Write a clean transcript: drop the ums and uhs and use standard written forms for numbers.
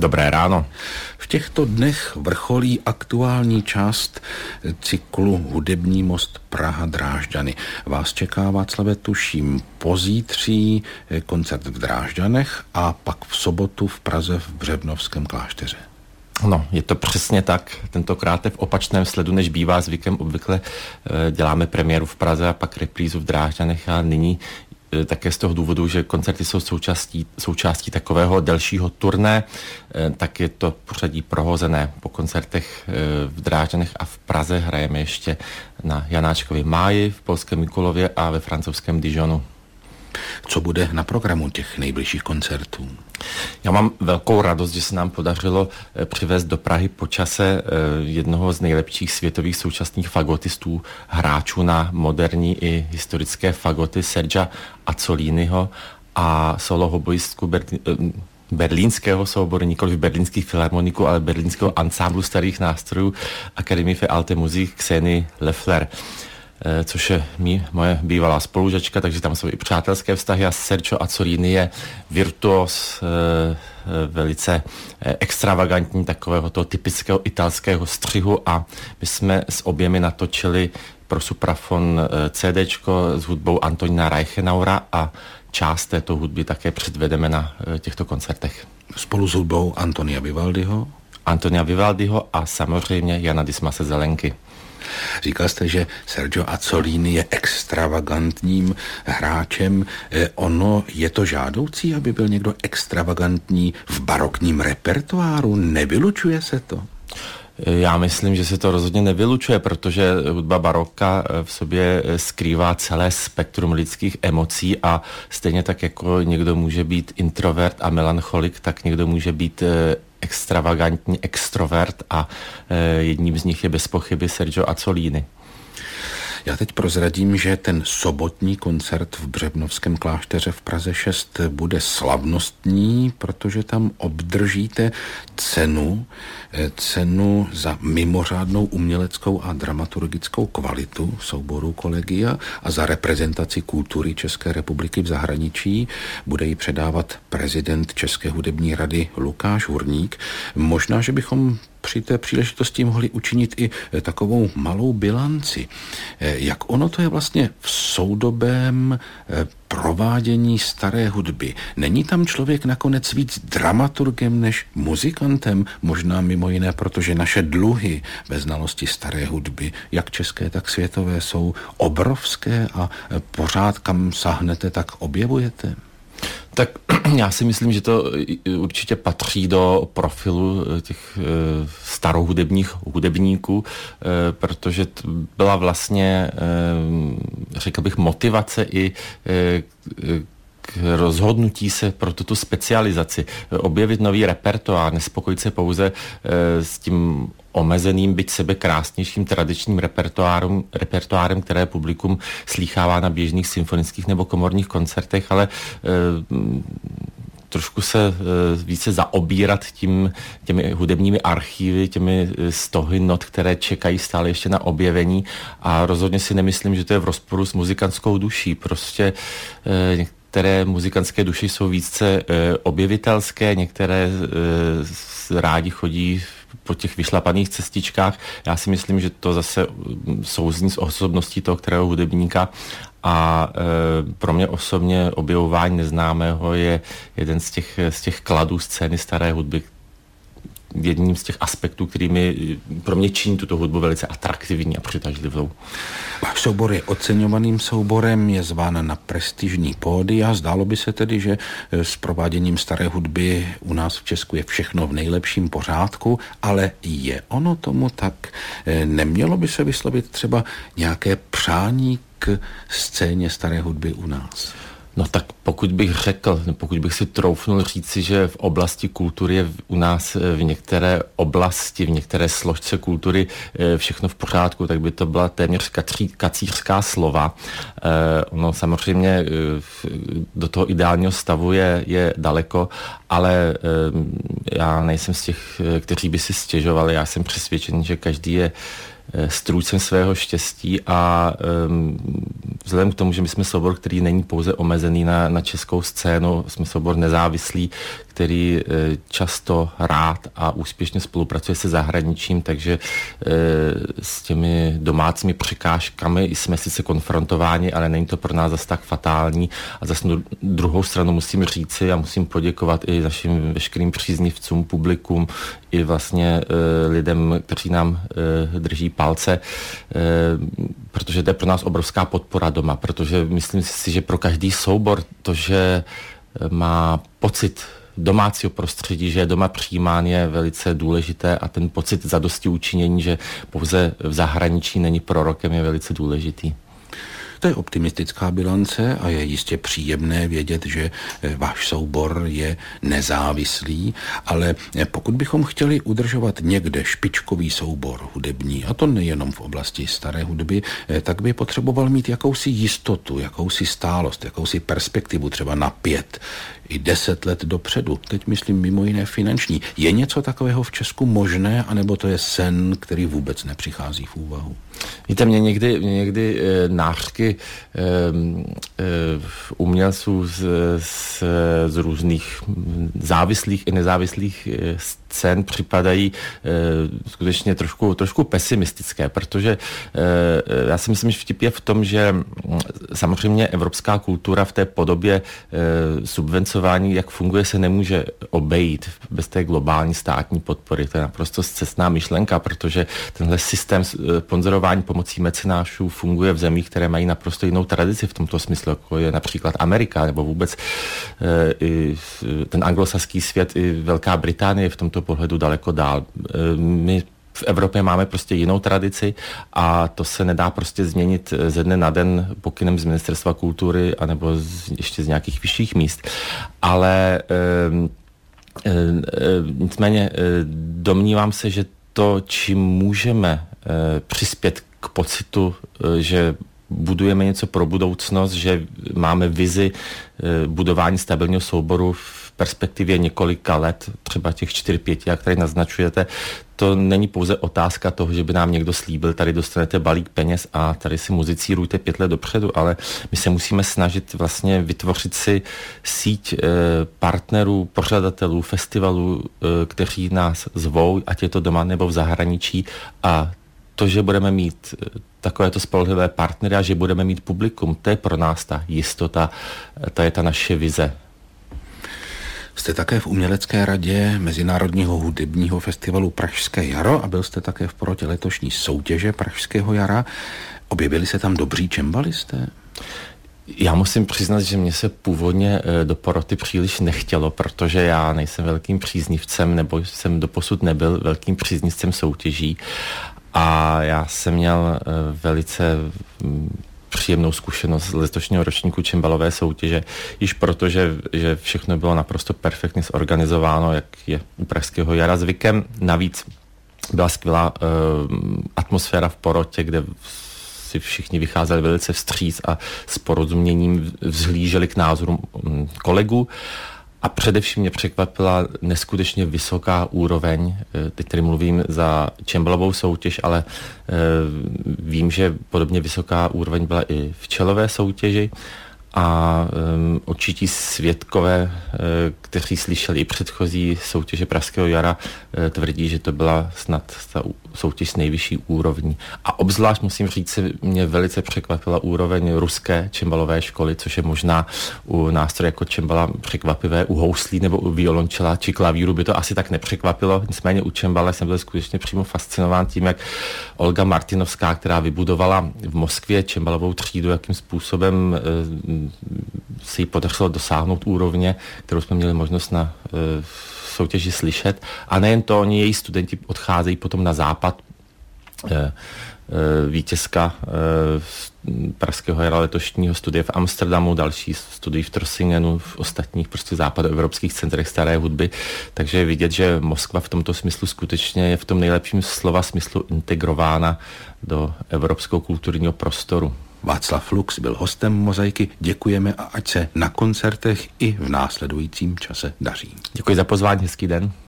Dobré ráno. V těchto dnech vrcholí aktuální část cyklu Hudební most Praha-Drážďany. Vás čeká, Václave, tuším, pozítří koncert v Drážďanech a pak v sobotu v Praze v Břevnovském klášteře. No, je to přesně tak. Tentokrát je v opačném sledu, než bývá zvykem. Obvykle děláme premiéru v Praze a pak reprízu v Drážďanech a nyní také z toho důvodu, že koncerty jsou součástí takového delšího turné, tak je to pořadí prohozené. Po koncertech v Drážďanech a v Praze hrajeme ještě na Janáčkově máji, v polském Mikulově a ve francouzském Dijonu. Co bude na programu těch nejbližších koncertů? Já mám velkou radost, že se nám podařilo přivést do Prahy po čase jednoho z nejlepších světových současných fagotistů, hráčů na moderní i historické fagoty, Sergia Azzoliniho a solo hoboistku berlínského souboru, nikoli berlínských filharmoniků, ale berlínského ansámblu starých nástrojů Akademie für Alte Musik Xeny Leffler, což je moje bývalá spolužačka, takže tam jsou i přátelské vztahy a Sergio Azzolini je virtuos, velice extravagantní, takového toho typického italského střihu a my jsme s oběmi natočili pro suprafon CDčko s hudbou Antonína Reichenauera a část této hudby také předvedeme na těchto koncertech. Spolu s hudbou Antonia Vivaldiho a samozřejmě Jana Dismase Zelenky. Říkal jste, že Sergio Azzolini je extravagantním hráčem. Ono je to žádoucí, aby byl někdo extravagantní v barokním repertoáru? Nevylučuje se to? Já myslím, že se to rozhodně nevylučuje, protože hudba baroka v sobě skrývá celé spektrum lidských emocí a stejně tak jako někdo může být introvert a melancholik, tak někdo může být extravagantní extrovert a jedním z nich je bez pochyby Sergio Azzolini. Já teď prozradím, že ten sobotní koncert v Břevnovském klášteře v Praze 6 bude slavnostní, protože tam obdržíte cenu za mimořádnou uměleckou a dramaturgickou kvalitu souboru Collegia a za reprezentaci kultury České republiky v zahraničí. Bude ji předávat prezident České hudební rady Lukáš Hurník. Možná, že bychom při té příležitosti mohli učinit i takovou malou bilanci. Jak ono to je vlastně v soudobém provádění staré hudby? Není tam člověk nakonec víc dramaturgem než muzikantem? Možná mimo jiné, protože naše dluhy ve znalosti staré hudby, jak české, tak světové, jsou obrovské a pořád kam sáhnete, tak objevujete? Tak já si myslím, že to určitě patří do profilu těch starohudebních hudebníků, protože byla vlastně, řekl bych, motivace i k rozhodnutí se pro tuto specializaci. Objevit nový repertoár, nespokojit se pouze s tím omezeným, byť sebe krásnějším tradičním repertoárem, které publikum slýchává na běžných symfonických nebo komorních koncertech, ale trošku se více zaobírat těmi hudebními archívy, těmi stohy not, které čekají stále ještě na objevení a rozhodně si nemyslím, že to je v rozporu s muzikantskou duší. Prostě některé muzikantské duše jsou více objevitelské, některé rádi chodí po těch vyšlapaných cestičkách. Já si myslím, že to zase souzní s osobností toho kterého hudebníka a pro mě osobně objevování neznámého je jeden z těch kladů scény staré hudby, jedním z těch aspektů, kterými pro mě činí tuto hudbu velice atraktivní a přitažlivou. Váš soubor je oceňovaným souborem, je zván na prestižní pódia. Zdálo by se tedy, že s prováděním staré hudby u nás v Česku je všechno v nejlepším pořádku, ale je ono tomu tak? Nemělo by se vyslovit třeba nějaké přání k scéně staré hudby u nás? No tak pokud bych si troufnul říci, že v oblasti kultury je u nás v některé oblasti, v některé složce kultury všechno v pořádku, tak by to byla téměř kacířská slova. Ono samozřejmě do toho ideálního stavu je daleko, ale já nejsem z těch, kteří by si stěžovali. Já jsem přesvědčený, že každý je strůjcem svého štěstí a vzhledem k tomu, že my jsme soubor, který není pouze omezený na českou scénu, jsme soubor nezávislý, který často rád a úspěšně spolupracuje se zahraničím, takže s těmi domácími překážkami jsme sice konfrontováni, ale není to pro nás zase tak fatální. A zase druhou stranu musím říci a musím poděkovat i našim veškerým příznivcům, publikům, i vlastně lidem, kteří nám drží palce, protože to je pro nás obrovská podpora doma, protože myslím si, že pro každý soubor to, že má pocit domácího prostředí, že je doma přijímán, je velice důležité a ten pocit zadosti učinění, že pouze v zahraničí není prorokem, je velice důležitý. To je optimistická bilance a je jistě příjemné vědět, že váš soubor je nezávislý, ale pokud bychom chtěli udržovat někde špičkový soubor hudební, a to nejenom v oblasti staré hudby, tak by potřeboval mít jakousi jistotu, jakousi stálost, jakousi perspektivu třeba na 5 i 10 let dopředu. Teď myslím mimo jiné finanční. Je něco takového v Česku možné, anebo to je sen, který vůbec nepřichází v úvahu? Víte, mě někdy nářky umělců z různých závislých i nezávislých scén připadají skutečně trošku pesimistické, protože já si myslím, že vtip je v tom, že samozřejmě evropská kultura v té podobě subvencování, jak funguje, se nemůže obejít bez té globální státní podpory. To je naprosto scestná myšlenka, protože tenhle systém sponzorování pomocí mecenášů funguje v zemích, které mají naprosto jinou tradici v tomto smyslu, jako je například Amerika, nebo vůbec i ten anglosaský svět, i Velká Británie v tomto pohledu daleko dál. My v Evropě máme prostě jinou tradici a to se nedá prostě změnit ze dne na den pokynem z Ministerstva kultury anebo ještě z nějakých vyšších míst. Ale nicméně domnívám se, že to, čím můžeme přispět k pocitu, že budujeme něco pro budoucnost, že máme vizi budování stabilního souboru v perspektivě několika let, třeba těch 4-5, jak tady naznačujete, to není pouze otázka toho, že by nám někdo slíbil, tady dostanete balík peněz a tady si muzicírujte 5 let dopředu, ale my se musíme snažit vlastně vytvořit si síť partnerů, pořadatelů, festivalů, kteří nás zvou, ať je to doma nebo v zahraničí, a to, že budeme mít takovéto spolehlivé partnery a že budeme mít publikum, to je pro nás ta jistota, to je ta naše vize. Jste také v umělecké radě Mezinárodního hudebního festivalu Pražské jaro a byl jste také v porotě letošní soutěže Pražského jara. Objevili se tam dobří čembalisté? Já musím přiznat, že mě se původně do poroty příliš nechtělo, protože já nejsem velkým příznivcem, nebo jsem doposud nebyl velkým příznivcem soutěží. A já jsem měl velice příjemnou zkušenost z letošního ročníku čembalové soutěže, již protože že všechno bylo naprosto perfektně zorganizováno, jak je u Pražského jara zvykem. Navíc byla skvělá atmosféra v porotě, kde si všichni vycházeli velice vstříc a s porozuměním vzhlíželi k názorům kolegů. A především mě překvapila neskutečně vysoká úroveň, teď tady mluvím za čembalovou soutěž, ale vím, že podobně vysoká úroveň byla i v čelové soutěži a určití svědkové, kteří slyšeli i předchozí soutěže Pražského jara, tvrdí, že to byla snad ta soutěž s nejvyšší úrovní. A obzvlášť musím říct, mě velice překvapila úroveň ruské čembalové školy, což je možná u nástroje jako čembala překvapivé, u houslí nebo u violončela či klavíru by to asi tak nepřekvapilo. Nicméně u čembala jsem byl skutečně přímo fascinován tím, jak Olga Martinovská, která vybudovala v Moskvě čembalovou třídu, jakým způsobem si jí podařilo dosáhnout úrovně, kterou jsme měli možnost na soutěži slyšet. A nejen to, oni její studenti odcházejí potom na západ. Vítězka Pražského jara letošního studie v Amsterdamu, další studují v Trossingenu, v ostatních prostě západoevropských centrech staré hudby. Takže je vidět, že Moskva v tomto smyslu skutečně je v tom nejlepším slova smyslu integrována do evropského kulturního prostoru. Václav Lux byl hostem Mozaiky. Děkujeme a ať se na koncertech i v následujícím čase daří. Děkuji za pozvání, hezký den.